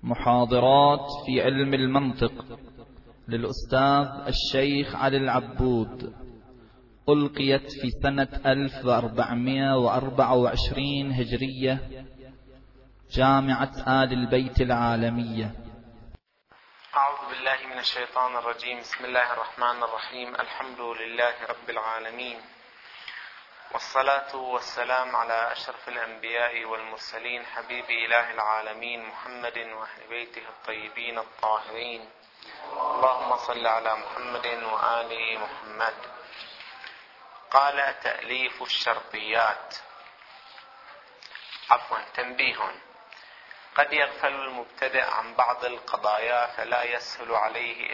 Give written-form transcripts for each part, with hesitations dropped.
محاضرات في علم المنطق للأستاذ الشيخ علي العبود، ألقيت في سنة 1424 هجرية، جامعة آل البيت العالمية. أعوذ بالله من الشيطان الرجيم. بسم الله الرحمن الرحيم. الحمد لله رب العالمين، والصلاة والسلام على أشرف الأنبياء والمرسلين، حبيب إله العالمين محمد وأهل بيته الطيبين الطاهرين. اللهم صل على محمد وآل محمد. قال: تأليف الشرطيات. تنبيه: قد يغفل المبتدئ عن بعض القضايا فلا يسهل عليه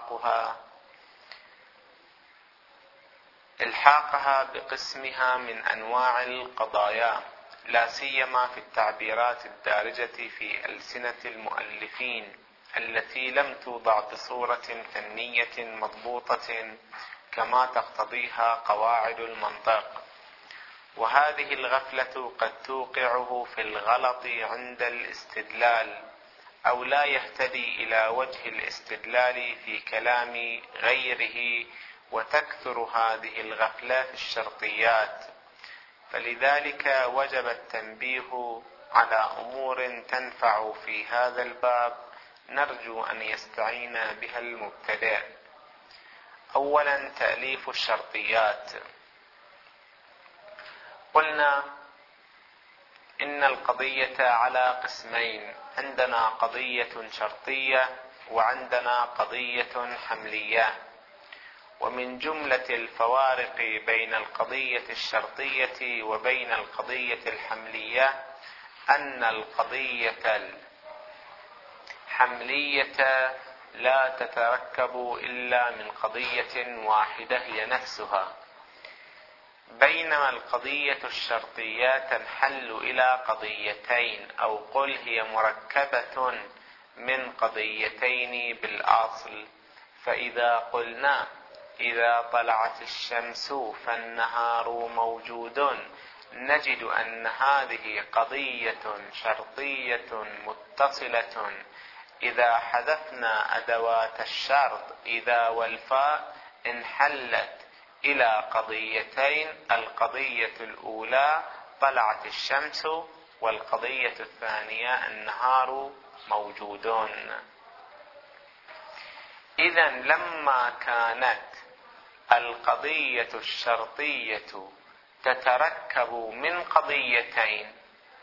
إلحاقها بقسمها من أنواع القضايا، لا سيما في التعبيرات الدارجة في ألسنة المؤلفين التي لم توضع بصورة فنية مضبوطة كما تقتضيها قواعد المنطق. وهذه الغفلة قد توقعه في الغلط عند الاستدلال، أو لا يهتدي إلى وجه الاستدلال في كلام غيره، وتكثر هذه الغفلة في الشرطيات. فلذلك وجب التنبيه على أمور تنفع في هذا الباب، نرجو أن يستعين بها المبتدئ. أولا، تأليف الشرطيات. قلنا إن القضية على قسمين: عندنا قضية شرطية وعندنا قضية حملية. ومن جملة الفوارق بين القضية الشرطية وبين القضية الحملية أن القضية الحملية لا تتركب إلا من قضية واحدة هي نفسها، بينما القضية الشرطية تنحل إلى قضيتين، أو قل هي مركبة من قضيتين بالأصل. فإذا قلنا إذا طلعت الشمس فالنهار موجود، نجد أن هذه قضية شرطية متصلة. إذا حذفنا أدوات الشرط إذا والفاء انحلت إلى قضيتين: القضية الأولى طلعت الشمس، والقضية الثانية النهار موجودون. إذن لما كانت القضية الشرطية تتركب من قضيتين،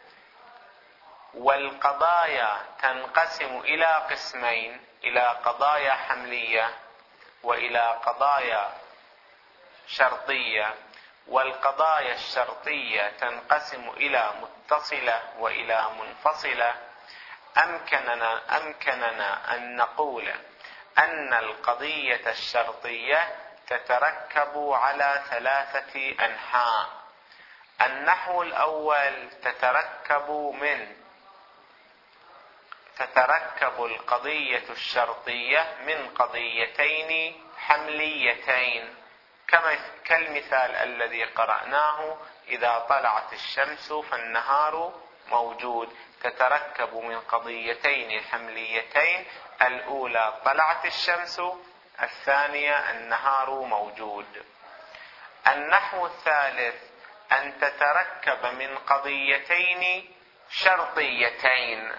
والقضايا تنقسم إلى قسمين: إلى قضايا حملية وإلى قضايا شرطية، والقضايا الشرطية تنقسم إلى متصلة وإلى منفصلة، أمكننا أن نقول أن القضية الشرطية تتركب على 3 أنحاء. النحو الأول: تتركب القضية الشرطية من قضيتين حمليتين، كالمثال الذي قرأناه: إذا طلعت الشمس فالنهار موجود. تتركب من قضيتين حمليتين: الأولى طلعت الشمس، الثانية النهار موجود. النحو الثالث: أن تتركب من قضيتين شرطيتين.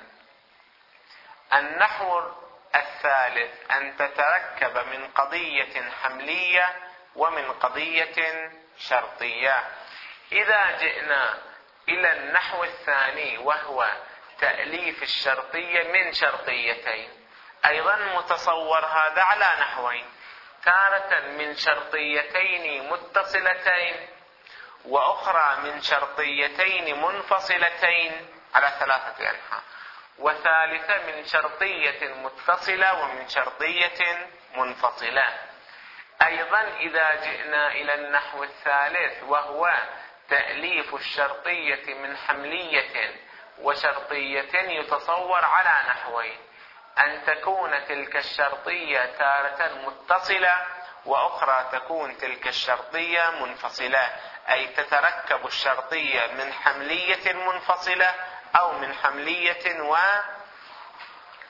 النحو الثالث: أن تتركب من قضية حملية ومن قضية شرطية. إذا جئنا إلى النحو الثاني وهو تأليف الشرطية من شرطيتين، أيضا متصور هذا على نحوين: تارة من شرطيتين متصلتين، وأخرى من شرطيتين منفصلتين على 3 أنحاء، وثالثة من شرطية متصلة ومن شرطية منفصلة. أيضا إذا جئنا إلى النحو الثالث وهو تأليف الشرطية من حملية وشرطية، يتصور على نحوين: أن تكون تلك الشرطية تارة متصلة، وأخرى تكون تلك الشرطية منفصلة، أي تتركب الشرطية من حملية منفصلة أو من حملية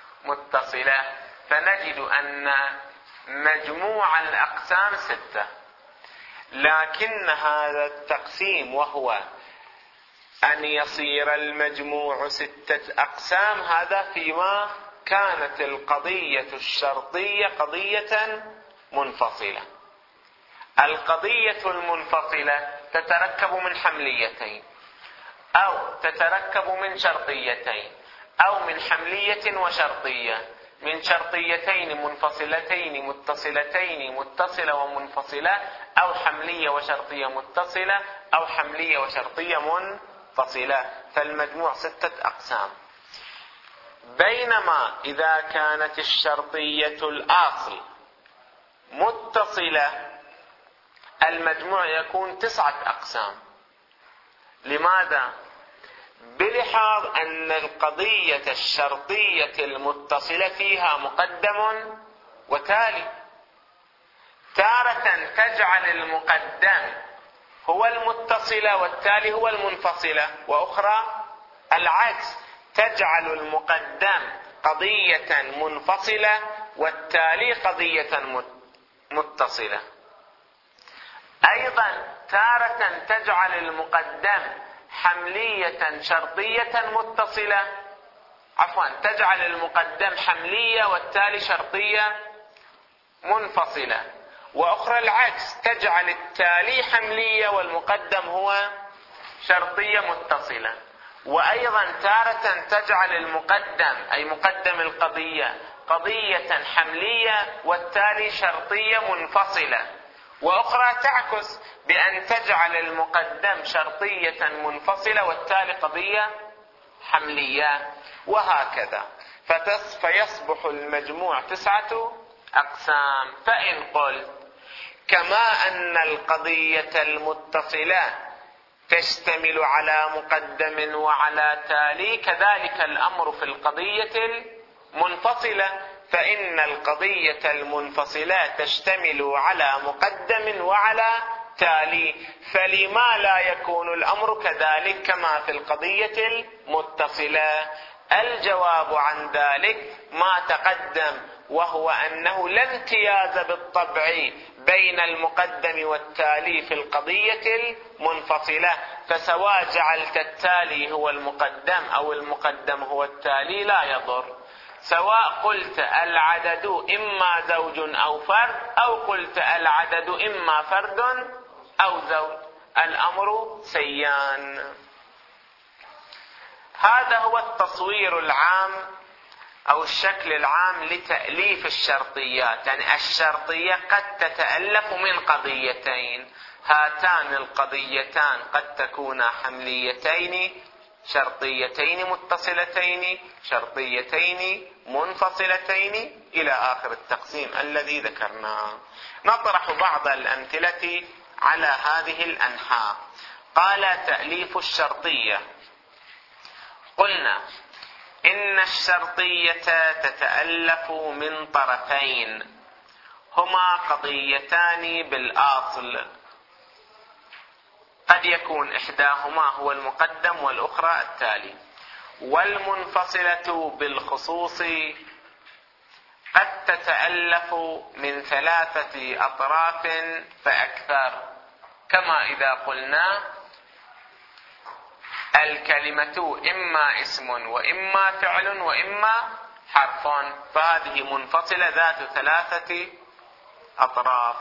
فنجد أن مجموع الأقسام 6، لكن هذا التقسيم وهو أن يصير المجموع 6 أقسام هذا فيما كانت القضية الشرطية قضية منفصلة. القضية المنفصلة تتركب من حمليتين، أو تتركب من شرطيتين، أو من حملية وشرطية، من شرطيتين منفصلتين متصلتين متصلة ومنفصلة، أو حملية وشرطية متصلة، أو حملية وشرطية منفصلة. فالمجموع 6 أقسام. بينما إذا كانت الشرطية الأصل متصلة المجموع يكون 9 أقسام. لماذا؟ بلحاظ أن القضية الشرطية المتصلة فيها مقدم وتالي. تارة تجعل المقدم هو المتصلة والتالي هو المنفصلة، وأخرى العكس، تجعل المقدم قضية منفصلة والتالي قضية متصلة. أيضا تارة تجعل المقدم حملية شرطية متصلة، تجعل المقدم حملية والتالي شرطية منفصلة، وأخرى العكس، تجعل التالي حملية والمقدم هو شرطية متصلة. وأيضا تارة تجعل المقدم أي مقدم القضية قضية حملية والتالي شرطية منفصلة، وأخرى تعكس بأن تجعل المقدم شرطية منفصلة والتالي قضية حملية، وهكذا. فيصبح المجموع 9 أقسام. فإن قلت كما أن القضية المتصلة تشتمل على مقدم وعلى تالي، كذلك الأمر في القضية المنفصلة، فإن القضية المنفصلة تشتمل على مقدم وعلى تالي، فلما لا يكون الأمر كذلك كما في القضية المتصلة؟ الجواب عن ذلك ما تقدم، وهو أنه لا امتياز بالطبع بين المقدم والتالي في القضية المنفصلة، فسواء جعلت التالي هو المقدم أو المقدم هو التالي لا يضر، سواء قلت العدد إما زوج أو فرد، أو قلت العدد إما فرد أو زوج، الأمر سيان. هذا هو التصوير العام أو الشكل العام لتأليف الشرطيات. يعني الشرطية قد تتألف من قضيتين، هاتان القضيتان قد تكونا حمليتين، شرطيتين متصلتين، شرطيتين منفصلتين، إلى آخر التقسيم الذي ذكرناه. نطرح بعض الأمثلة على هذه الأنحاء. قال تأليف الشرطية. قلنا إن الشرطية تتألف من طرفين هما قضيتان بالأصل، قد يكون إحداهما هو المقدم والأخرى التالي، والمنفصلة بالخصوص قد تتألف من 3 أطراف فأكثر، كما إذا قلنا الكلمة إما اسم وإما فعل وإما حرف، فهذه منفصلة ذات 3 أطراف.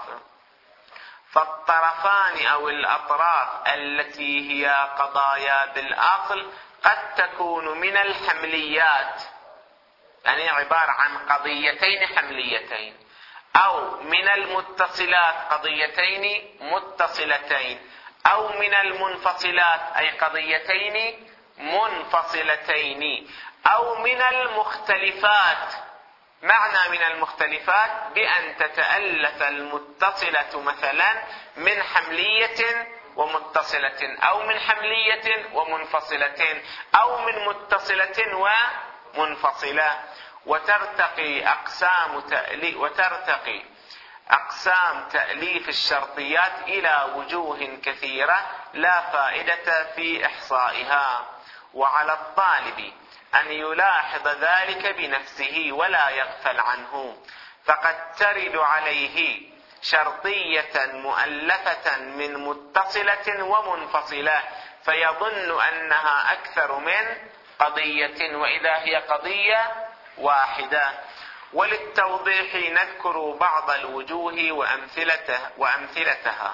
فالطرفان أو الأطراف التي هي قضايا بالأصل قد تكون من الحمليات، يعني عبارة عن قضيتين حمليتين، أو من المتصلات قضيتين متصلتين، أو من المنفصلات أي قضيتين منفصلتين، أو من المختلفات. معنى من المختلفات بأن تتألف المتصلة مثلا من حملية ومتصلة، أو من حملية ومنفصلة، أو من متصلة ومنفصلة. وترتقي أقسام تأليف الشرطيات إلى وجوه كثيرة لا فائدة في إحصائها. وعلى الطالب أن يلاحظ ذلك بنفسه ولا يغفل عنه، فقد ترد عليه شرطية مؤلفة من متصلة ومنفصلة فيظن أنها أكثر من قضية وإذا هي قضية واحدة. وللتوضيح نذكر بعض الوجوه وأمثلتها.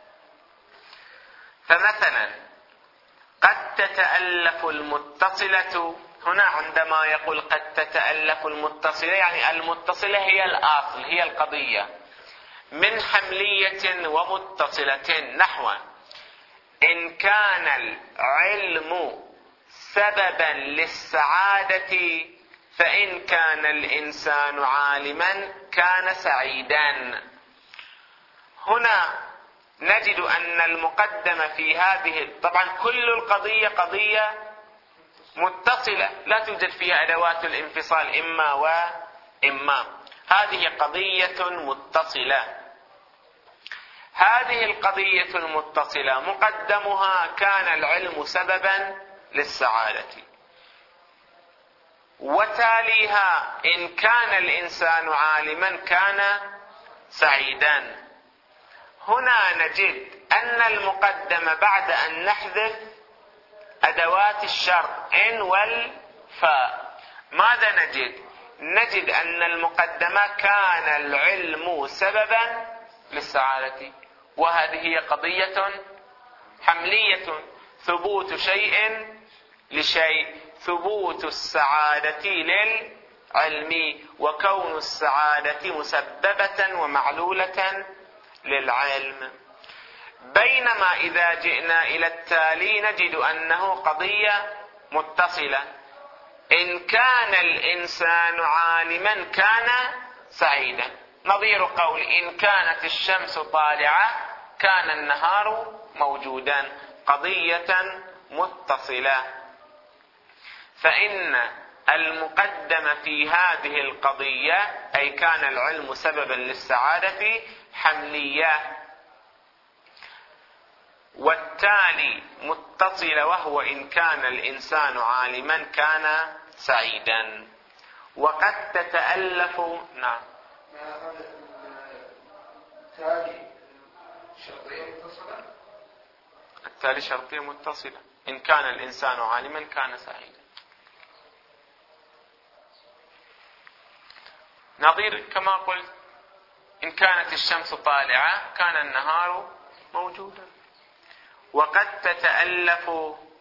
فمثلا قد تتألف المتصلة، هنا عندما يقول قد تتألف المتصلة يعني المتصلة هي الأصل هي القضية، من حملية ومتصلة، نحو إن كان العلم سببا للسعادة فإن كان الإنسان عالما كان سعيدا. هنا نجد أن المقدم في هذه، طبعا كل القضية قضية متصلة لا توجد فيها أدوات الانفصال إما وإما، هذه قضية متصلة. هذه القضية المتصلة مقدمها كان العلم سببا للسعادة، وتاليها إن كان الإنسان عالما كان سعيدا. هنا نجد أن المقدم بعد أن نحذف أدوات الشرط إن والفاء ماذا نجد؟ نجد أن المقدمة كان العلم سببا للسعادة، وهذه هي قضية حملية، ثبوت شيء لشيء، ثبوت السعادة للعلم وكون السعادة مسببة ومعلولة للعلم. بينما إذا جئنا إلى التالي نجد أنه قضية متصلة، إن كان الإنسان عالما كان سعيدا، نظير قول إن كانت الشمس طالعة كان النهار موجودا، قضية متصلة. فإن المقدم في هذه القضية أي كان العلم سببا للسعادة حملية، والتالي متصل وهو إن كان الإنسان عالما كان سعيدا. وقد تتألف نعم التالي شرطية متصلة، إن كان الإنسان عالما كان سعيدا. نظير كما قلت إن كانت الشمس طالعة كان النهار موجودا. وقد تتألف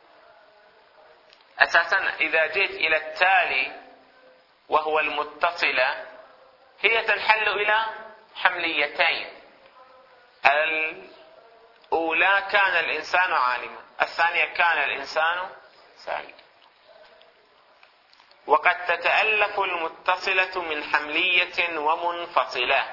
أساسا إذا جئت إلى التالي وهو المتصلة هي تنحل إلى حمليتين، الأولى كان الإنسان عالما، الثانية كان الإنسان سعيدا. وقد تتألف المتصلة من حملية ومنفصلة،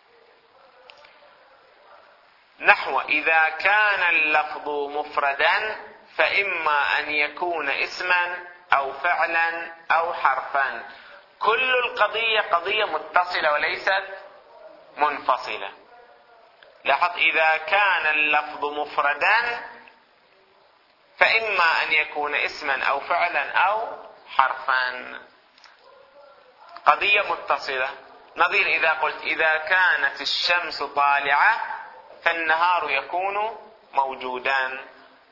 نحو إذا كان اللفظ مفردا فإما أن يكون اسما أو فعلا أو حرفا. كل القضية قضية متصلة وليست منفصلة. لاحظ إذا كان اللفظ مفردا فإما أن يكون اسما أو فعلا أو حرفا، قضية متصلة. نظير إذا قلت إذا كانت الشمس طالعة فالنهار يكون موجودا.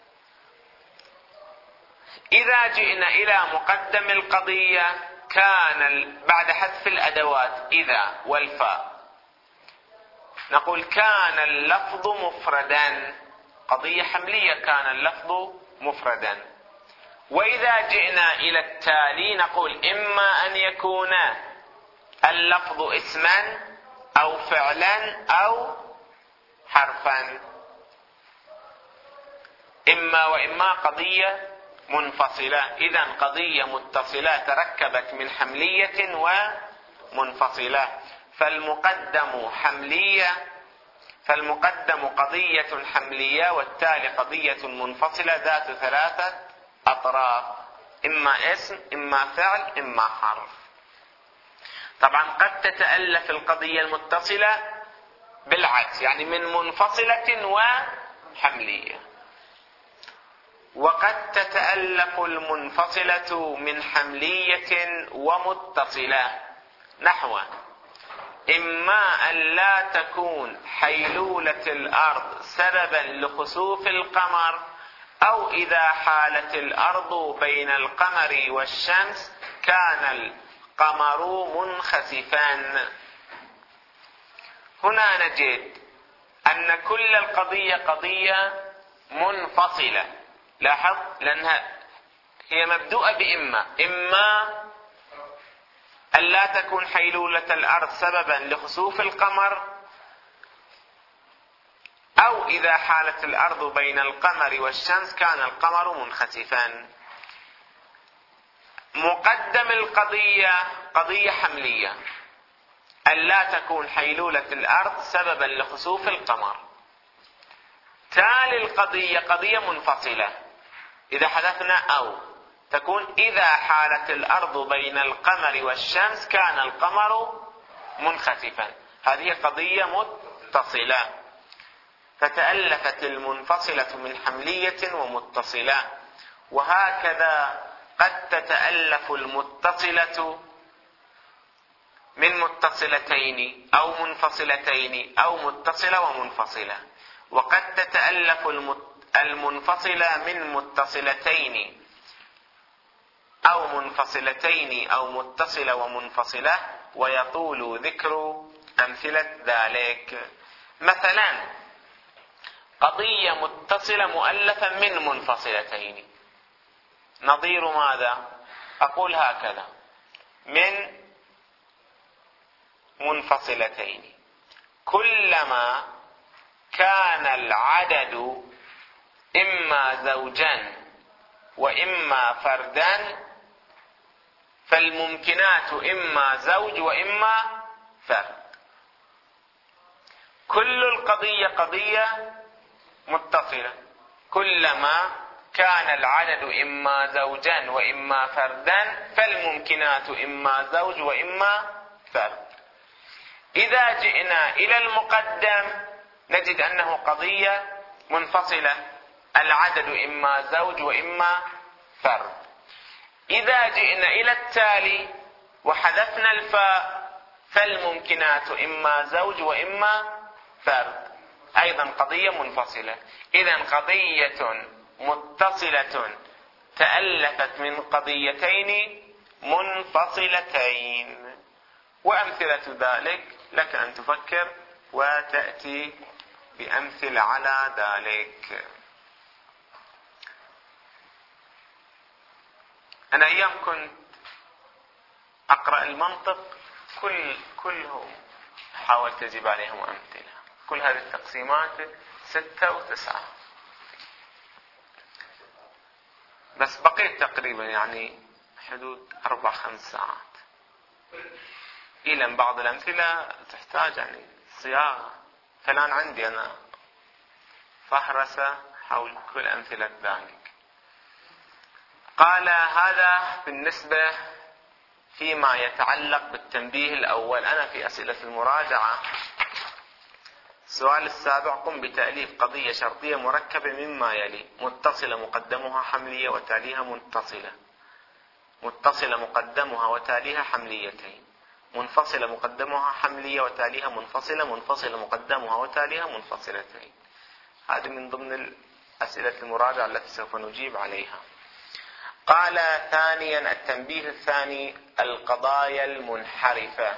إذا جئنا إلى مقدم القضية كان بعد حذف الأدوات إذا والفاء نقول كان اللفظ مفردا، قضية حملية كان اللفظ مفردا. وإذا جئنا إلى التالي نقول إما أن يكون اللفظ اسما أو فعلا أو حرفا، إما وإما قضية منفصلة. إذن قضية متصلة تركبت من حملية ومنفصلة. فالمقدم قضية حملية والتالي قضية منفصلة ذات ثلاثة أطراف، إما اسم إما فعل إما حرف. طبعا قد تتألف القضية المتصلة بالعكس، يعني من منفصلة وحملية. وقد تتألف المنفصلة من حملية ومتصلة، نحو: إما أن لا تكون حيلولة الأرض سببا لخسوف القمر، أو إذا حالت الأرض بين القمر والشمس كان القمر منخسفا. هنا نجد أن كل القضية قضية منفصلة. لاحظ، لأنها هي مبدوءة إما أن لا تكون حيلولة الأرض سببا لخسوف القمر، أو إذا حالت الأرض بين القمر والشمس كان القمر منخسفا. مقدم القضية قضية حملية، أن لا تكون حيلولة الأرض سببا لخسوف القمر. تالي القضية قضية منفصلة، إذا حدثنا أو تكون إذا حالت الأرض بين القمر والشمس كان القمر منخسفا. هذه قضية متصلة، فتألفت المنفصلة من حملية ومتصلة. وهكذا قد تتألف المتصلة من متصلتين أو منفصلتين أو متصلة ومنفصلة، وقد تتألف المنفصلة من متصلتين أو منفصلتين أو متصلة ومنفصلة، ويطول ذكر أمثلة ذلك. مثلا قضية متصلة مؤلفة من منفصلتين، نظير ماذا؟ أقول هكذا: من منفصلتين كلما كان العدد إما زوجا وإما فردا فالممكنات إما زوج وإما فرد. كل القضية قضية متصلة، كلما كان العدد إما زوجا وإما فردا فالممكنات إما زوج وإما فرد. إذا جئنا إلى المقدم نجد أنه قضية منفصلة، العدد إما زوج وإما فرد. إذا جئنا إلى التالي وحذفنا الفاء فالممكنات إما زوج وإما فرد، أيضا قضية منفصلة. إذن قضية متصلة تألفت من قضيتين منفصلتين. وأمثلة ذلك لك أن تفكر وتأتي بأمثلة على ذلك. أنا أيام كنت أقرأ المنطق كلهم حاولت أجيب عليهم أمثلة، كل هذه التقسيمات 6 و9، بس بقيت تقريبا يعني حدود 4-5 ساعات. إلى بعض الأمثلة تحتاج يعني صياغة، فالآن عندي أنا فهرسة حول كل أمثلة ذلك. قال: هذا بالنسبة فيما يتعلق بالتنبيه الأول. أنا في أسئلة المراجعة السؤال السابع: قم بتأليف قضية شرطية مركبة مما يلي: متصلة مقدمها حملية وتاليها متصلة، متصلة مقدمها وتاليها حمليتين، منفصلة مقدمها حملية وتاليها منفصلة، منفصلة مقدمها وتاليها منفصلتين. هذه من ضمن أسئلة المراجعة التي سوف نجيب عليها. قال: ثانيا التنبيه الثاني: القضايا المنحرفة.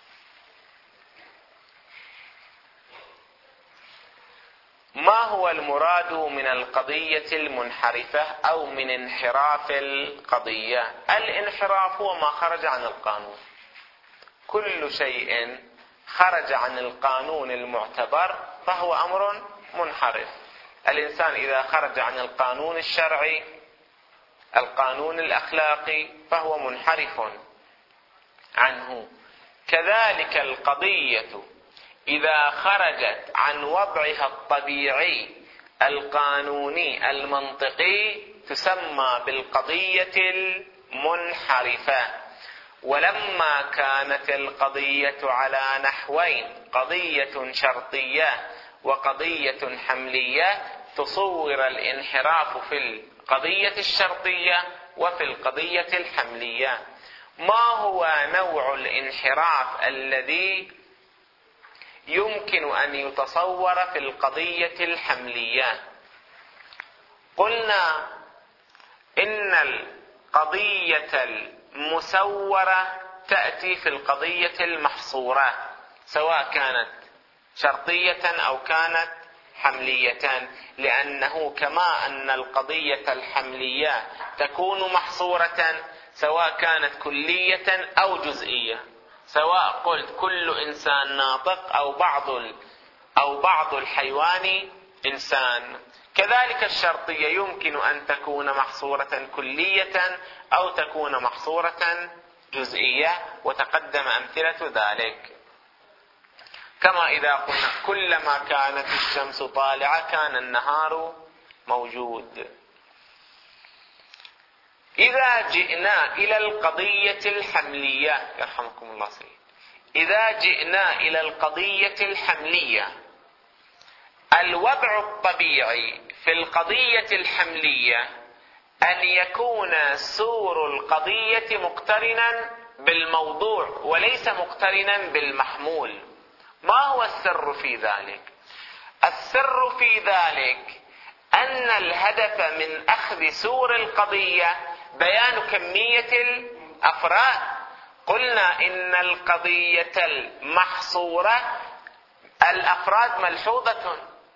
ما هو المراد من القضية المنحرفة أو من انحراف القضية؟ الانحراف هو ما خرج عن القانون، كل شيء خرج عن القانون المعتبر فهو أمر منحرف. الإنسان إذا خرج عن القانون الشرعي، القانون الأخلاقي، فهو منحرف عنه. كذلك القضية إذا خرجت عن وضعها الطبيعي القانوني المنطقي تسمى بالقضية المنحرفة. ولما كانت القضية على نحوين: قضية شرطية وقضية حملية، تصور الانحراف في القضية الشرطية وفي القضية الحملية. ما هو نوع الانحراف الذي يمكن أن يتصور في القضية الحملية؟ قلنا إن القضية المسورة تأتي في القضية المحصورة، سواء كانت شرطية أو كانت حملية، لأنه كما أن القضية الحملية تكون محصورة سواء كانت كلية أو جزئية، سواء قلت كل إنسان ناطق أو بعض الحيوان إنسان، كذلك الشرطية يمكن أن تكون محصورة كلية أو تكون محصورة جزئية، وتقدم أمثلة ذلك. كما إذا قلنا كلما كانت الشمس طالعة كان النهار موجود. إذا جئنا إلى القضية الحملية، يرحمكم الله سيد، إذا جئنا إلى القضية الحملية، الوضع الطبيعي في القضية الحملية أن يكون سور القضية مقترنا بالموضوع وليس مقترنا بالمحمول. ما هو السر في ذلك؟ السر في ذلك أن الهدف من أخذ سور القضية بيان كمية الأفراد. قلنا إن القضية المحصورة الأفراد ملحوظة،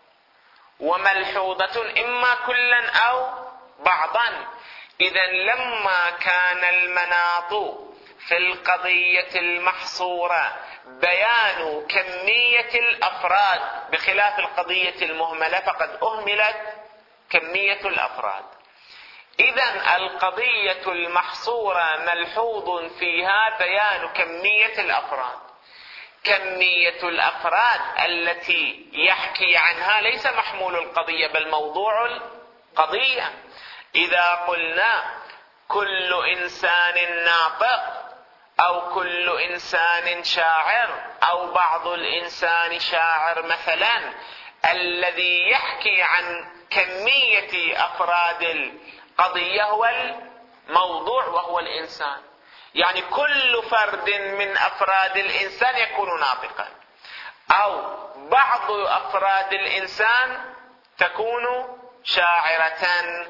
وملحوظة إما كلا أو بعضا. إذا لما كان المناط في القضية المحصورة بيان كمية الأفراد بخلاف القضية المهملة فقد أهملت كمية الأفراد، إذا القضية المحصورة ملحوظ فيها بيان كمية الأفراد. كمية الأفراد التي يحكي عنها ليس محمول القضية بل موضوع القضية. إذا قلنا كل إنسان ناطق أو كل إنسان شاعر أو بعض الإنسان شاعر مثلا، الذي يحكي عن كمية أفراد القضية هو الموضوع وهو الإنسان، يعني كل فرد من أفراد الإنسان يكون ناطقا، أو بعض أفراد الإنسان تكون شاعرة،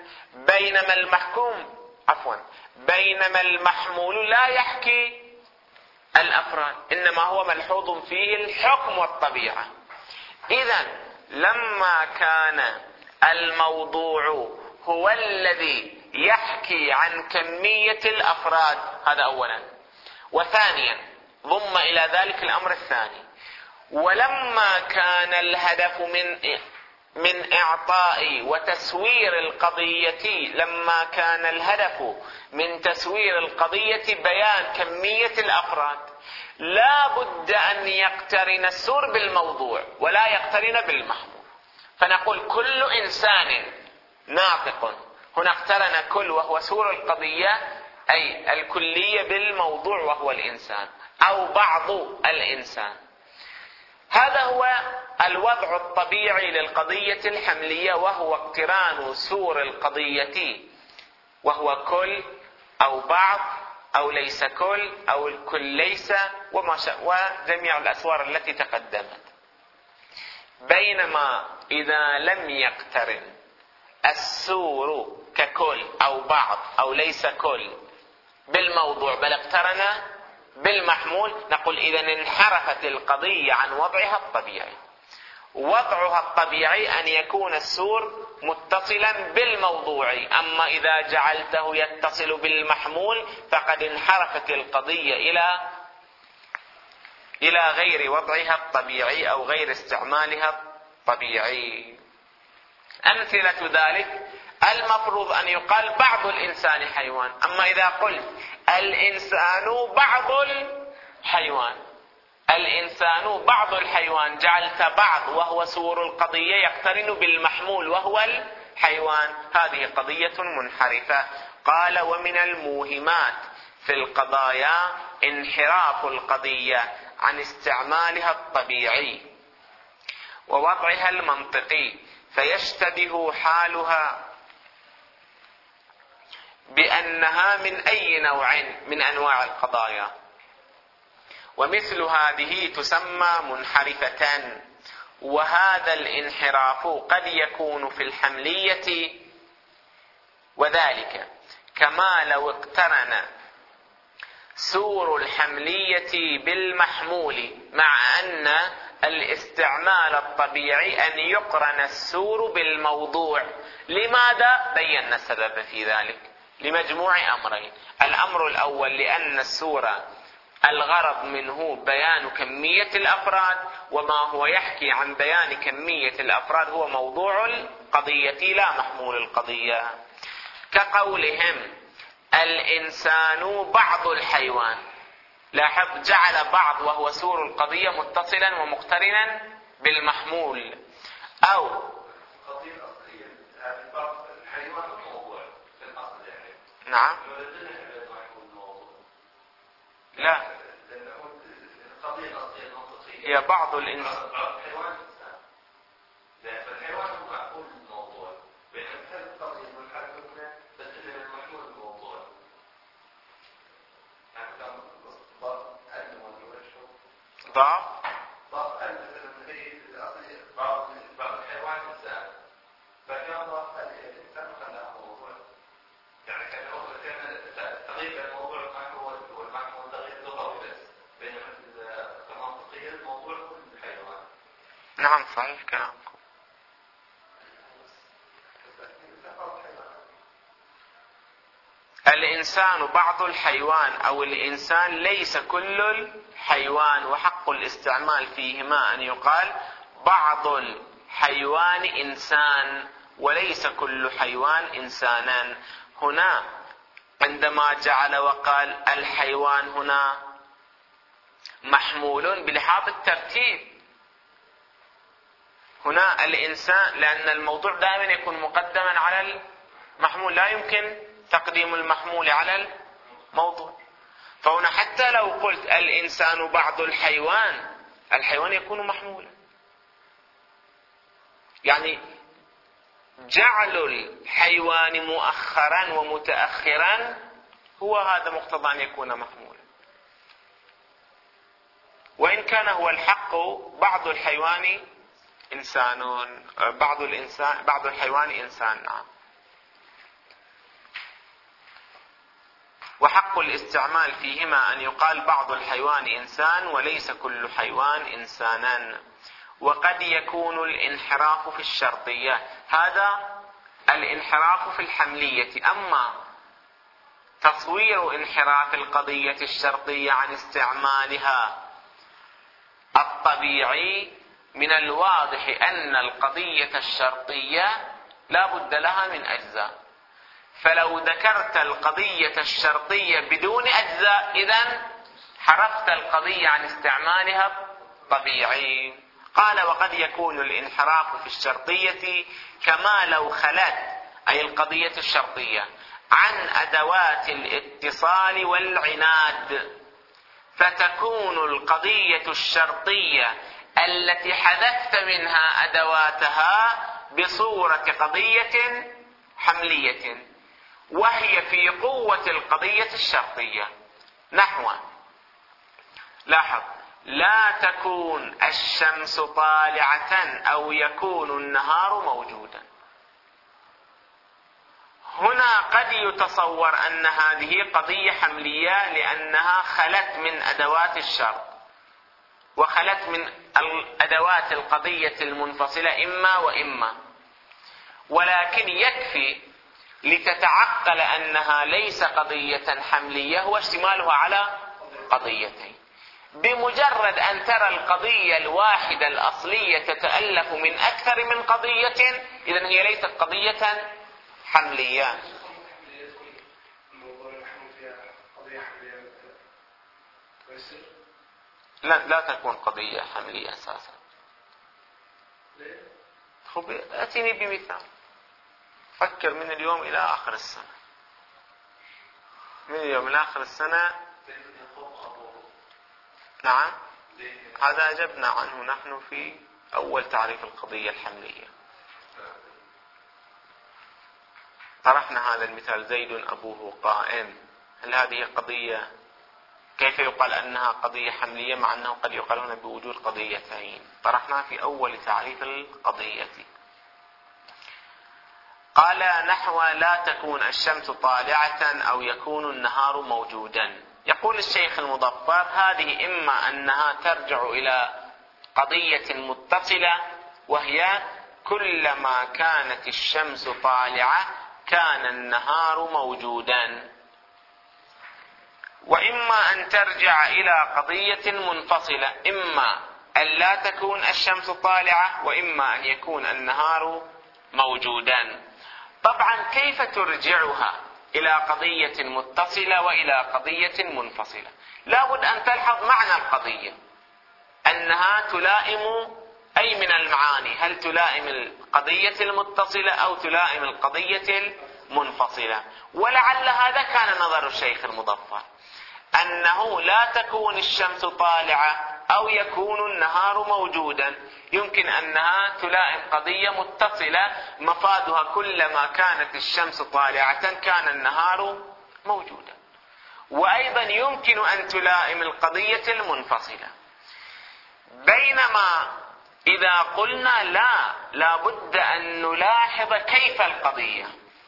بينما المحمول لا يحكي الأفراد، إنما هو ملحوظ فيه الحكم والطبيعة. إذن لما كان الموضوع هو الذي يحكي عن كمية الأفراد، هذا أولا، وثانيا ضم إلى ذلك الأمر الثاني، ولما كان الهدف من إعطاء وتسوير القضية، لما كان الهدف من تسوير القضية بيان كمية الأفراد، لا بد أن يقترن السور بالموضوع ولا يقترن بالمحمول، فنقول كل إنسان ناطق، هنا اقترن كل وهو سور القضية أي الكلية بالموضوع وهو الإنسان أو بعض الإنسان. هذا هو الوضع الطبيعي للقضية الحملية، وهو اقتران سور القضية وهو كل أو بعض أو ليس كل أو الكل ليس وجميع الأسوار التي تقدمت. بينما إذا لم يقترن السور ككل أو بعض أو ليس كل بالموضوع بل اقترن بالمحمول، نقول إذن انحرفت القضية عن وضعها الطبيعي. وضعها الطبيعي أن يكون السور متصلا بالموضوع، أما إذا جعلته يتصل بالمحمول فقد انحرفت القضية إلى غير وضعها الطبيعي أو غير استعمالها الطبيعي. أمثلة ذلك المفروض أن يقال بعض الإنسان حيوان، أما إذا قلت الإنسان بعض الحيوان، الإنسان بعض الحيوان، جعلت بعض وهو سور القضية يقترن بالمحمول وهو الحيوان، هذه قضية منحرفة. قال ومن الموهمات في القضايا انحراف القضية عن استعمالها الطبيعي ووضعها المنطقي فيشتبه حالها بأنها من أي نوع من أنواع القضايا، ومثل هذه تسمى منحرفة. وهذا الانحراف قد يكون في الحملية، وذلك كما لو اقترن سور الحملية بالمحمول، مع أن الاستعمال الطبيعي أن يقرن السور بالموضوع. لماذا؟ بينا السبب في ذلك لمجموع أمرين. الأمر الأول لأن السور الغرض منه بيان كمية الأفراد، وما هو يحكي عن بيان كمية الأفراد هو موضوع القضية لا محمول القضية. كقولهم الإنسان بعض الحيوان، لاحظ جعل بعض وهو سور القضية متصلا ومقترنا بالمحمول. أو نعم لا، هي بعض الإنسان ضعف بعض الحيوان إنسان، فكان ضعف الإنسان خلاه موضوع، يعني كان تغيير الموضوع المحمول والمحمول تغيير لغوي بس، بينما كمنطقيا الموضوع كل الحيوان. نعم صحيح كلامكم. الإنسان بعض الحيوان أو الإنسان ليس كل الحيوان، وحق الاستعمال فيهما أن يقال بعض الحيوان إنسان وليس كل حيوان إنسانا. هنا عندما جعل وقال الحيوان هنا محمول بلحاظ الترتيب، هنا الإنسان، لأن الموضوع دائما يكون مقدما على المحمول، لا يمكن تقديم المحمول على الموضوع. فهنا حتى لو قلت الإنسان بعض الحيوان، الحيوان يكون محمولا. يعني جعل الحيوان مؤخرا ومتأخرا هو هذا مقتضى أن يكون محمولا، وإن كان هو الحق بعض الحيوان إنسان، بعض الحيوان إنسان. نعم. وحق الاستعمال فيهما أن يقال بعض الحيوان إنسان وليس كل حيوان إنسانا. وقد يكون الانحراف في الشرطية، هذا الانحراف في الحملية. أما تصوير انحراف القضية الشرطية عن استعمالها الطبيعي، من الواضح أن القضية الشرطية لا بد لها من أجزاء، فلو ذكرت القضية الشرطية بدون أجزاء إذن حرفت القضية عن استعمالها الطبيعي. قال وقد يكون الانحراف في الشرطية كما لو خلت، أي القضية الشرطية، عن أدوات الاتصال والعناد، فتكون القضية الشرطية التي حذفت منها أدواتها بصورة قضية حملية، وهي في قوة القضية الشرطية. نحو لاحظ لا تكون الشمس طالعة أو يكون النهار موجودا. هنا قد يتصور أن هذه قضية حملية لأنها خلت من أدوات الشرط وخلت من أدوات القضية المنفصلة إما وإما، ولكن يكفي لتتعقل أنها ليس قضية حملية هو اشتمالها على قضيتين. بمجرد أن ترى القضية الواحدة الأصلية تتألف من أكثر من قضية، إذن هي ليست قضية حملية. لا تكون قضية حملية أساسا. أتيني بمثال. فكر من اليوم إلى آخر السنة، من اليوم إلى آخر السنة. نعم، هذا أجبنا عنه نحن في أول تعريف القضية الحملية. طرحنا هذا المثال: زيد أبوه قائم. هل هذه قضية؟ كيف يقال أنها قضية حملية مع أنه قد يقال هنا بوجود قضيتين؟ طرحنا في أول تعريف القضية. قال نحو: لا تكون الشمس طالعة أو يكون النهار موجودا. يقول الشيخ المظفر: هذه إما أنها ترجع إلى قضية متصلة، وهي كلما كانت الشمس طالعة كان النهار موجودا، وإما أن ترجع إلى قضية منفصلة، إما أن لا تكون الشمس طالعة وإما أن يكون النهار موجودا. طبعا كيف ترجعها إلى قضية متصلة وإلى قضية منفصلة؟ لابد أن تلحظ معنى القضية أنها تلائم أي من المعاني، هل تلائم القضية المتصلة أو تلائم القضية المنفصلة. ولعل هذا كان نظر الشيخ المظفر، أنه لا تكون الشمس طالعة أو يكون النهار موجودا، يمكن أنها تلائم قضية متصلة مفادها كلما كانت الشمس طالعة كان النهار موجودا، وأيضا يمكن أن تلائم القضية المنفصلة. بينما إذا قلنا لا بد أن نلاحظ كيف القضية.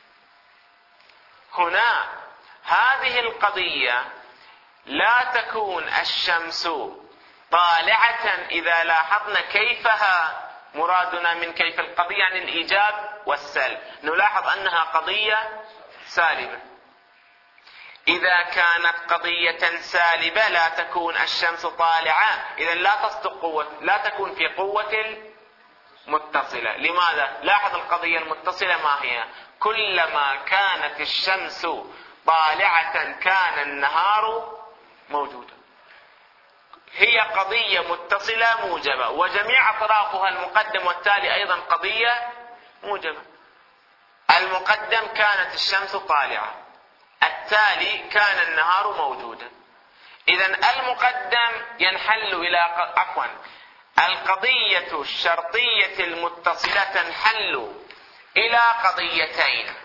هنا هذه القضية لا تكون الشمس طالعة، إذا لاحظنا كيفها مرادنا من كيف القضية يعني الإيجاب والسلب، نلاحظ أنها قضية سالبة. إذا كانت قضية سالبة لا تكون الشمس طالعة، إذا لا تكون في قوة متصلة. لماذا؟ لاحظ القضية المتصلة ما هي: كلما كانت الشمس طالعة كان النهار موجودا. هي قضية متصلة موجبة، وجميع أطرافها المقدم والتالي أيضا قضية موجبة. المقدم كانت الشمس طالعة، التالي كان النهار موجودا. إذن المقدم ينحل إلى القضية الشرطية المتصلة تنحل إلى قضيتين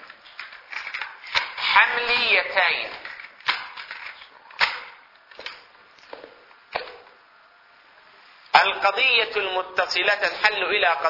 حمليتين. القضية المتصلة تنحل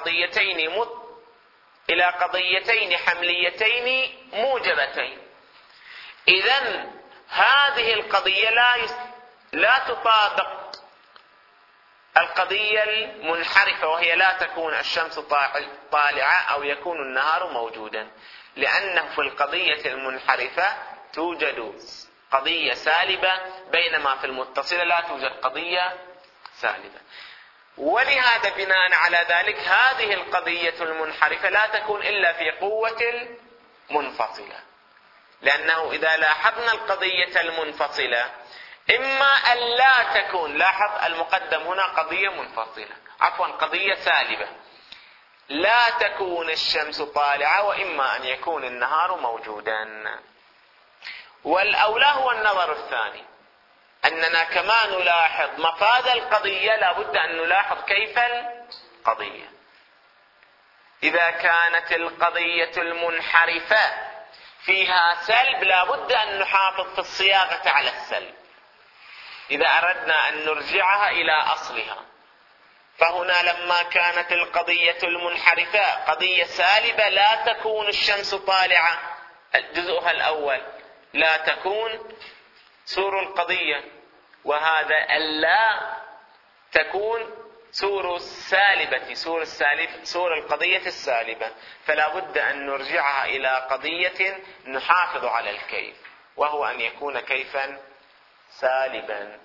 إلى قضيتين حمليتين موجبتين. إذن هذه القضية لا تطابق القضية المنحرفة، وهي لا تكون الشمس طالعة أو يكون النهار موجودا، لأنه في القضية المنحرفة توجد قضية سالبة، بينما في المتصلة لا توجد قضية سالبة. ولهذا بناء على ذلك هذه القضية المنحرفة لا تكون إلا في قوة منفصلة، لأنه إذا لاحظنا القضية المنفصلة إما أن لا تكون، لاحظ المقدم هنا قضية منفصلة، قضية سالبة، لا تكون الشمس طالعة وإما أن يكون النهار موجودا. والأولى هو النظر الثاني، أننا كما نلاحظ مفاد القضية لابد أن نلاحظ كيف القضية. إذا كانت القضية المنحرفة فيها سلب لابد أن نحافظ في الصياغة على السلب إذا أردنا أن نرجعها إلى أصلها. فهنا لما كانت القضية المنحرفة قضية سالبة لا تكون الشمس طالعة، جزءها الأول لا تكون سور القضية، وهذا ألا تكون سور السالبة، سور القضية السالبة، فلا بد أن نرجعها إلى قضية نحافظ على الكيف، وهو أن يكون كيفا سالبا.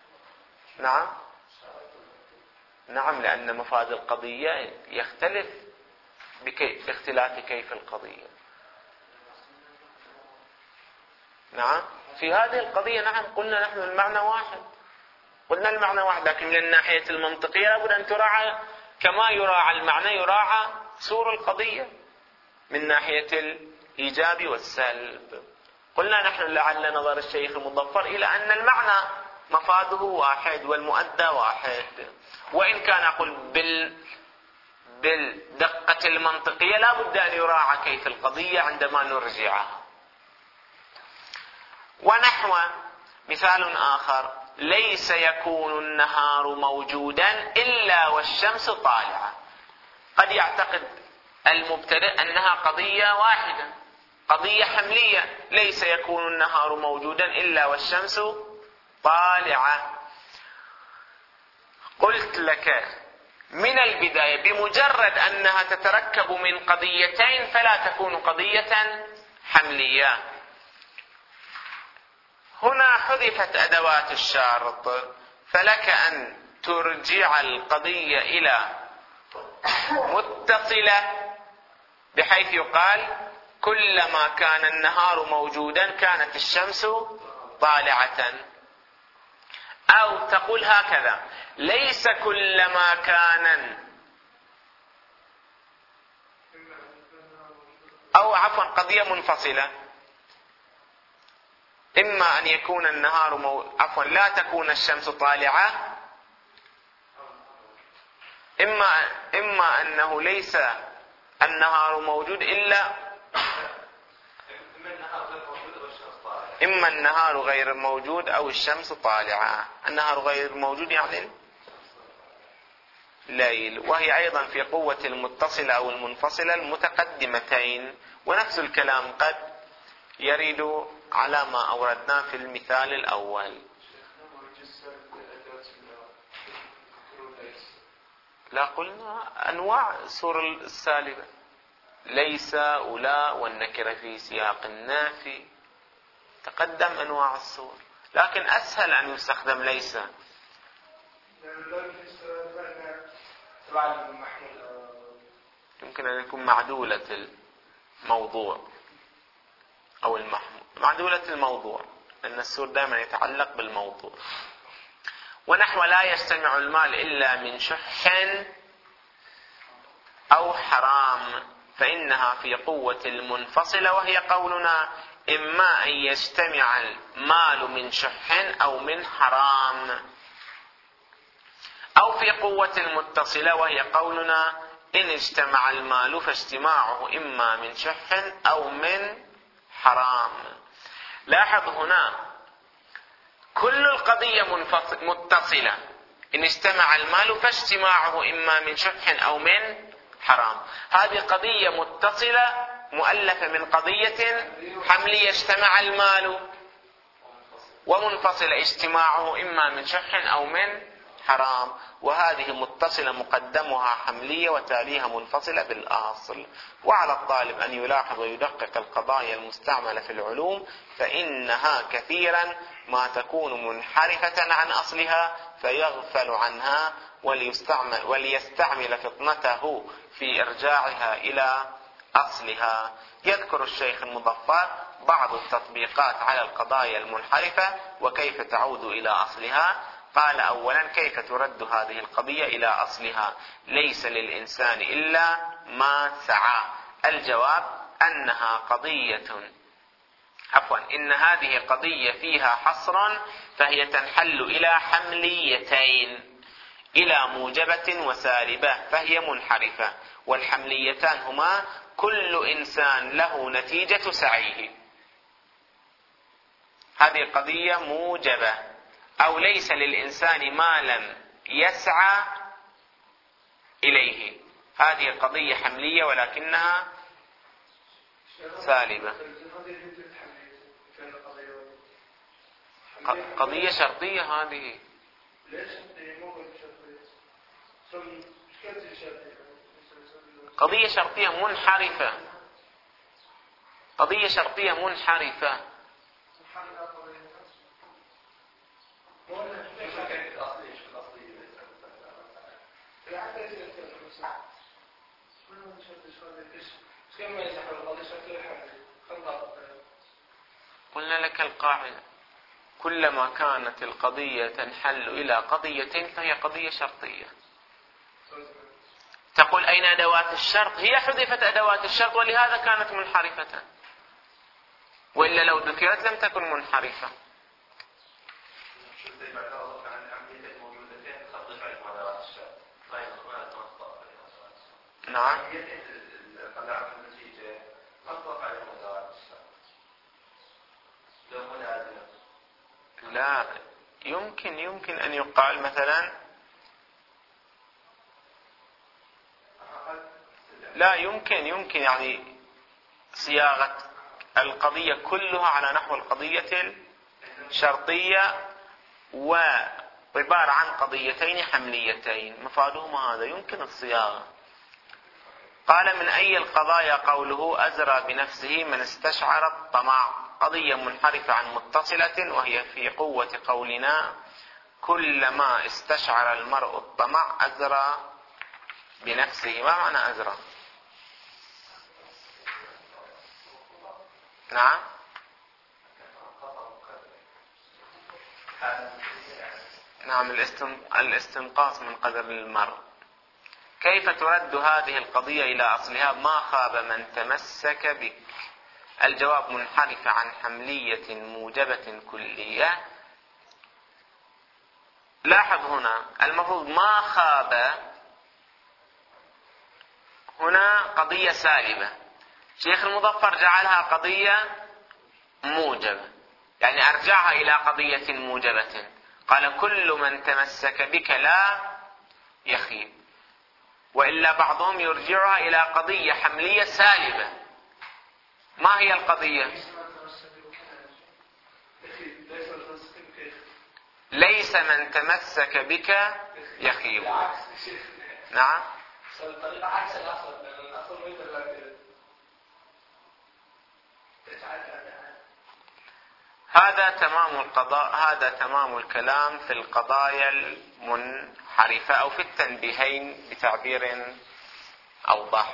نعم، لأن مفاد القضية يختلف باختلاف كيف القضية. نعم، في هذه القضية قلنا نحن المعنى واحد، لكن من الناحية المنطقية لابد أن تراعى كما يراعى المعنى يراعى سور القضية من ناحية الإيجاب والسلب. قلنا نحن لعل نظر الشيخ المظفر إلى أن المعنى مفاده واحد والمؤدى واحد، وإن كان أقول بالدقة المنطقية لا بد أن يراعى كيف القضية عندما نرجعها. ونحو مثال آخر: ليس يكون النهار موجودا إلا والشمس طالعة. قد يعتقد المبتدئ أنها قضية واحدة، قضية حملية، ليس يكون النهار موجودا إلا والشمس طالعة. قلت لك من البداية بمجرد أنها تتركب من قضيتين فلا تكون قضية حملية. هنا حذفت أدوات الشرط، فلك أن ترجع القضية إلى متصلة بحيث يقال كلما كان النهار موجودا كانت الشمس طالعة، أو تقول هكذا: ليس كلما كان، أو عفوا قضية منفصلة، إما أن يكون النهار لا تكون الشمس طالعة، إما أنه ليس النهار موجود إلا، إما النهار غير موجود أو الشمس طالعة. النهار غير موجود يعني الليل، وهي أيضا في قوة المتصلة أو المنفصلة المتقدمتين. ونفس الكلام قد يريد على ما أوردناه في المثال الأول. لا قلنا أنواع الصور السالبة: ليس ولا والنكرة في سياق النافي، تقدم أنواع الصور، لكن أسهل أن يستخدم ليس. يمكن أن يكون معدولة الموضوع أو المحمول. معدولة الموضوع لأن السور دائما يتعلق بالموضوع. ونحو لا يجتمع المال إلا من شح أو حرام، فإنها في قوة المنفصلة، وهي قولنا: إما أن يجتمع المال من شح أو من حرام. أو في قوة المتصلة، وهي قولنا: إن اجتمع المال فاجتماعه إما من شح أو من حرام. لاحظ هنا كل القضية متصلة: إن اجتمع المال فاجتماعه إما من شح أو من حرام. هذه قضية متصلة مؤلفة من قضية حملية اجتمع المال، ومنفصلة اجتماعه إما من شح أو من حرام. وهذه متصلة مقدمها حملية وتاليها منفصلة بالأصل. وعلى الطالب أن يلاحظ ويدقق القضايا المستعملة في العلوم، فإنها كثيرا ما تكون منحرفة عن أصلها فيغفل عنها وليستعمل فطنته في إرجاعها إلى أصلها. يذكر الشيخ المظفر بعض التطبيقات على القضايا المنحرفة وكيف تعود إلى أصلها. قال: أولا، كيف ترد هذه القضية إلى أصلها؟ ليس للإنسان إلا ما سعى. الجواب: إن هذه قضية فيها حصر، فهي تنحل إلى حمليتين: إلى موجبة وسالبة، فهي منحرفة. والحمليتان هما: كل إنسان له نتيجة سعيه، هذه قضية موجبة. أو ليس للإنسان ما لم يسعى إليه، هذه قضية حملية ولكنها سالبة. قضية شرطية هذه. قضية شرطية منحرفة. قضية شرطية منحرفة. قلنا لك القاعدة: كلما كانت القضية تنحل إلى قضيتين فهي قضية شرطية. تقول: أين أدوات الشرط؟ هي حذفت أدوات الشرط ولهذا كانت منحرفة، وإلا لو ذكرت لم تكن منحرفة. نعم. طلعت النتيجة أطلق عليه مدار لو ملازم. لا يمكن أن يقال مثلا لا يمكن يعني صياغة القضية كلها على نحو القضية الشرطية وعبارة عن قضيتين حمليتين مفادهما هذا، يمكن الصياغة. قال من أي القضايا قوله أزرى بنفسه من استشعر الطمع، قضية منحرفة عن متصلة، وهي في قوة قولنا كلما استشعر المرء الطمع أزرى بنفسه. ما معنى أزرى؟ نعم نعم الاستنقاص من قدر المرء. كيف ترد هذه القضية إلى أصلها؟ ما خاب من تمسك بك. الجواب منحرف عن حملية موجبة كلية. لاحظ هنا المفروض ما خاب هنا قضية سالبة، شيخ المظفر جعلها قضية موجبة، يعني أرجعها إلى قضية موجبة. قال كل من تمسك بك لا يخيب، وإلا بعضهم يرجعها إلى قضية حملية سالبة. ما هي القضية؟ ليس من تمسك بك يخيب. نعم الطريقة عكس الأصل، لأن الأصل هذا تمام الكلام في القضايا المنحرفة أو في التنبيهين بتعبير أوضح.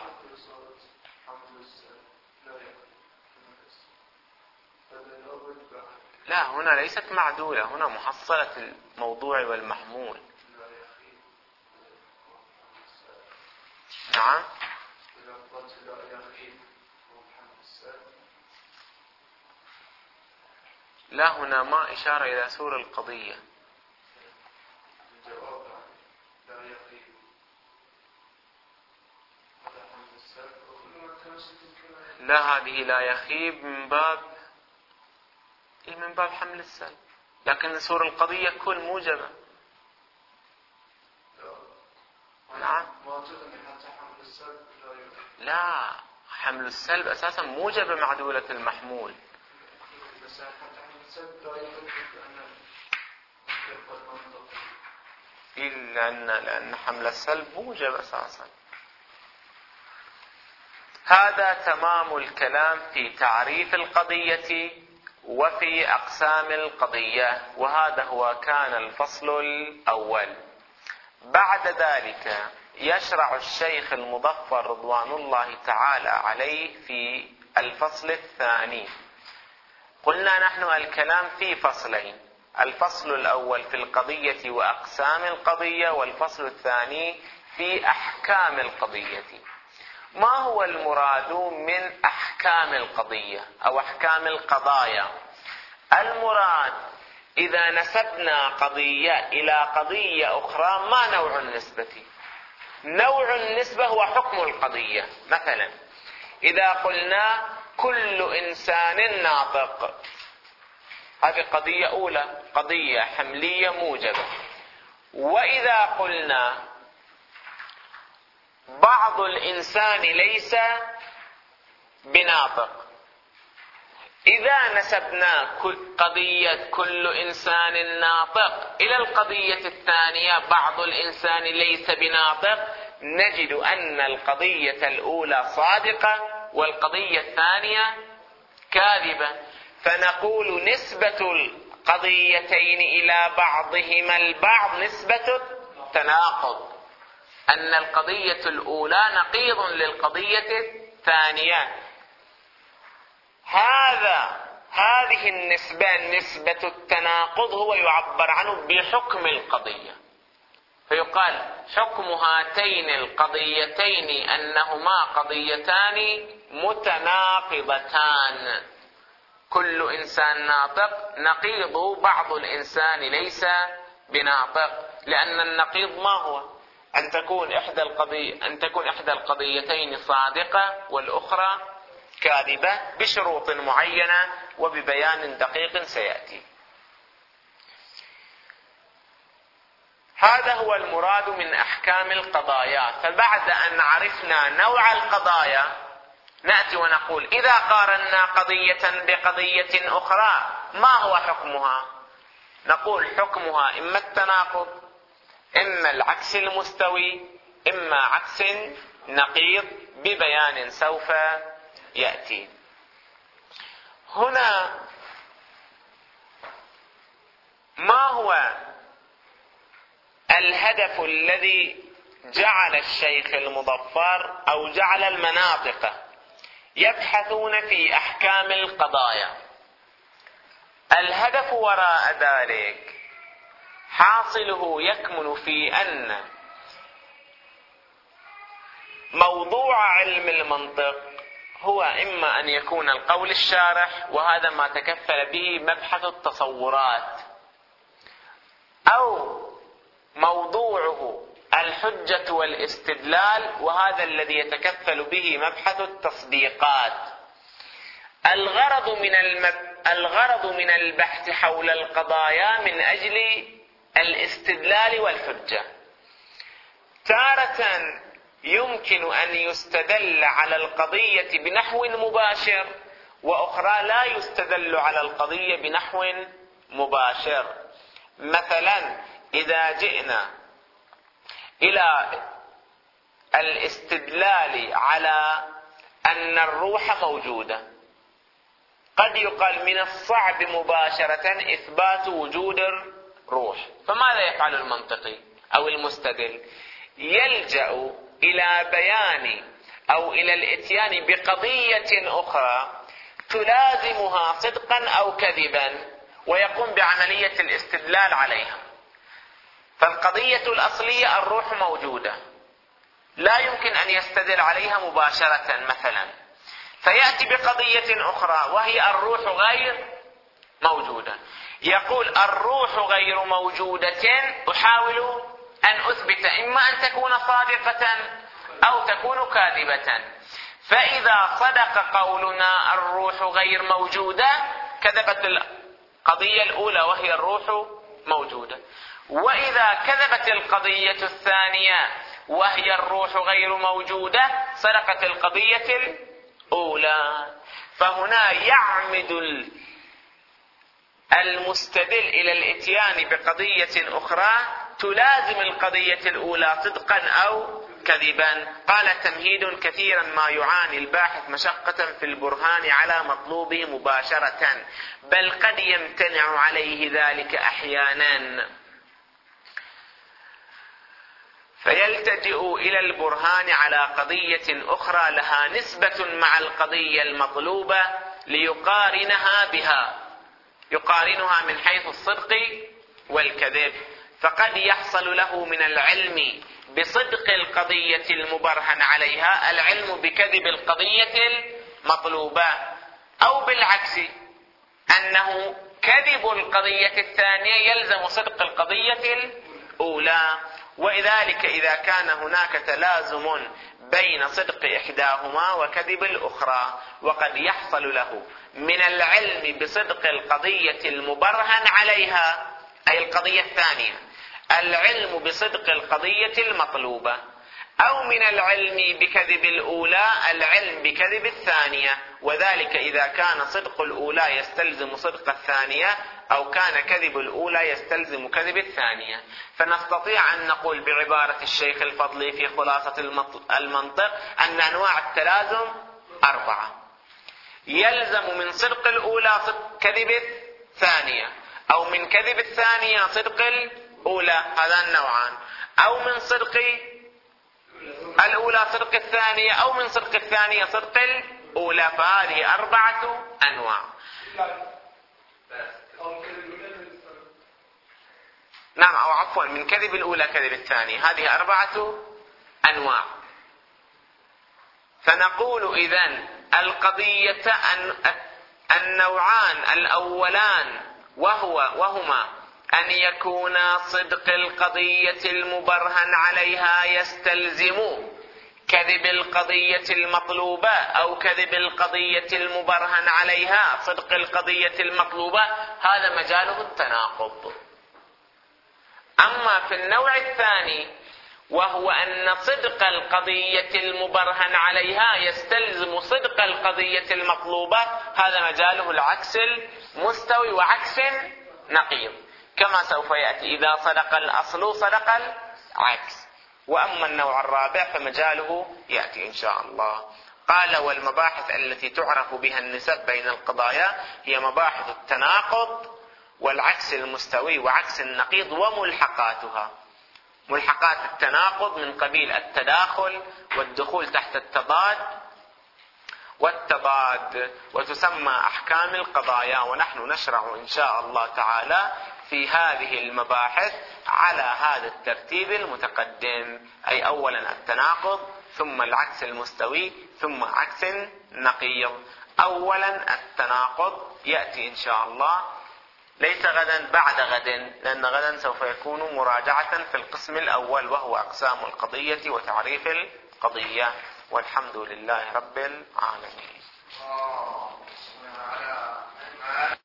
لا هنا ليست معدولة، هنا محصلة الموضوع والمحمول. نعم لا هنا ما إشارة إلى سور القضية. لا هذه لا يخيب من باب حمل السلب، لكن سور القضية كل موجبة. نعم لا حمل السلب أساسا موجبة معدولة المحمول. لأن حمل السلب موجب أساسا. هذا تمام الكلام في تعريف القضية وفي أقسام القضية، وهذا هو كان الفصل الأول. بعد ذلك يشرع الشيخ المظفر رضوان الله تعالى عليه في الفصل الثاني. قلنا نحن الكلام في فصلين، الفصل الأول في القضية وأقسام القضية، والفصل الثاني في أحكام القضية. ما هو المراد من أحكام القضية أو أحكام القضايا؟ المراد إذا نسبنا قضية إلى قضية أخرى ما نوع النسبة؟ نوع النسبة هو حكم القضية. مثلا إذا قلنا كل إنسان ناطق، هذه قضية أولى، قضية حملية موجبة. وإذا قلنا بعض الإنسان ليس بناطق، إذا نسبنا قضية كل إنسان ناطق إلى القضية الثانية بعض الإنسان ليس بناطق، نجد أن القضية الأولى صادقة والقضية الثانية كاذبة. فنقول نسبة القضيتين إلى بعضهما البعض نسبة التناقض، أن القضية الأولى نقيض للقضية الثانية. هذه النسبة نسبة التناقض هو يعبر عنه بحكم القضية، فيقال حكم هاتين القضيتين أنهما قضيتان متناقضتان. كل إنسان ناطق نقيض بعض الإنسان ليس بناطق، لأن النقيض ما هو؟ أن تكون إحدى القضيتين صادقة والأخرى كاذبة بشروط معينة وببيان دقيق سيأتي. هذا هو المراد من أحكام القضايا. فبعد أن عرفنا نوع القضايا نأتي ونقول إذا قارنا قضية بقضية أخرى ما هو حكمها؟ نقول حكمها إما التناقض، إما العكس المستوي، إما عكس نقيض ببيان سوف يأتي. هنا ما هو الهدف الذي جعل الشيخ المظفر أو جعل المناطق يبحثون في أحكام القضايا؟ الهدف وراء ذلك حاصله يكمن في أن موضوع علم المنطق هو إما أن يكون القول الشارح، وهذا ما تكفل به مبحث التصورات، أو موضوعه الحجة والاستدلال، وهذا الذي يتكفل به مبحث التصديقات. الغرض من البحث حول القضايا من أجل الاستدلال والحجة. تارة يمكن أن يستدل على القضية بنحو مباشر، وأخرى لا يستدل على القضية بنحو مباشر. مثلا إذا جئنا إلى الاستدلال على أن الروح موجودة، قد يقال من الصعب مباشرة إثبات وجود الروح، فماذا يفعل المنطقي أو المستدل؟ يلجأ إلى بيان أو إلى الإتيان بقضية أخرى تلازمها صدقا أو كذبا، ويقوم بعملية الاستدلال عليها. فالقضية الأصلية الروح موجودة، لا يمكن أن يستدل عليها مباشرة مثلا، فيأتي بقضية أخرى وهي الروح غير موجودة. يقول الروح غير موجودة، أحاول أن أثبت إما أن تكون صادقة أو تكون كاذبة. فإذا صدق قولنا الروح غير موجودة كذبت القضية الأولى وهي الروح موجودة، وإذا كذبت القضية الثانية وهي الروح غير موجودة صدقت القضية الأولى. فهنا يعمد المستدل إلى الإتيان بقضية أخرى تلازم القضية الأولى صدقا أو كذبا. قال تمهيد: كثيرا ما يعاني الباحث مشقة في البرهان على مطلوبه مباشرة، بل قد يمتنع عليه ذلك أحيانا، فيلتجئ إلى البرهان على قضية أخرى لها نسبة مع القضية المطلوبة ليقارنها بها، يقارنها من حيث الصدق والكذب. فقد يحصل له من العلم بصدق القضية المبرهن عليها العلم بكذب القضية المطلوبة، أو بالعكس أنه كذب القضية الثانية يلزم صدق القضية الأولى. وذلك إذا كان هناك تلازم بين صدق إحداهما وكذب الأخرى. وقد يحصل له من العلم بصدق القضية المبرهن عليها أي القضية الثانية العلم بصدق القضية المطلوبة، أو من العلم بكذب الأولى العلم بكذب الثانية، وذلك إذا كان صدق الأولى يستلزم صدق الثانية أو كان كذب الأولى يستلزم كذب الثانية. فنستطيع أن نقول بعبارة الشيخ الفضلي في خلاصة المنطق أن أنواع التلازم 4: يلزم من صدق الأولى صدق كذب الثانية، أو من كذب الثانية صدق الأولى، هذان النوعان، أو من صدق الأولى صدق الثانية، أو من صدق الثانية صدق الأولى. فهذه 4 أنواع. نعم، أو عفوا من كذب الأولى كذب الثانية، هذه 4 أنواع. فنقول إذن القضية النوعان الأولان وهما أن يكون صدق القضية المبرهن عليها يستلزم كذب القضية المطلوبة أو كذب القضية المبرهن عليها صدق القضية المطلوبة، هذا مجاله التناقض. أما في النوع الثاني وهو أن صدق القضية المبرهن عليها يستلزم صدق القضية المطلوبة، هذا مجاله العكس المستوي وعكس نقيض، كما سوف يأتي إذا صدق الأصل صدق العكس. وأما النوع الرابع فمجاله يأتي إن شاء الله. قال: والمباحث التي تعرف بها النسب بين القضايا هي مباحث التناقض والعكس المستوي وعكس النقيض وملحقاتها. ملحقات التناقض من قبيل التداخل والدخول تحت التضاد والتضاد، وتسمى أحكام القضايا. ونحن نشرع إن شاء الله تعالى في هذه المباحث على هذا الترتيب المتقدم، أي أولا التناقض ثم العكس المستوي ثم عكس نقيض. أولا التناقض يأتي إن شاء الله ليس غدا، بعد غد، لأن غدا سوف يكون مراجعة في القسم الأول وهو أقسام القضية وتعريف القضية. والحمد لله رب العالمين.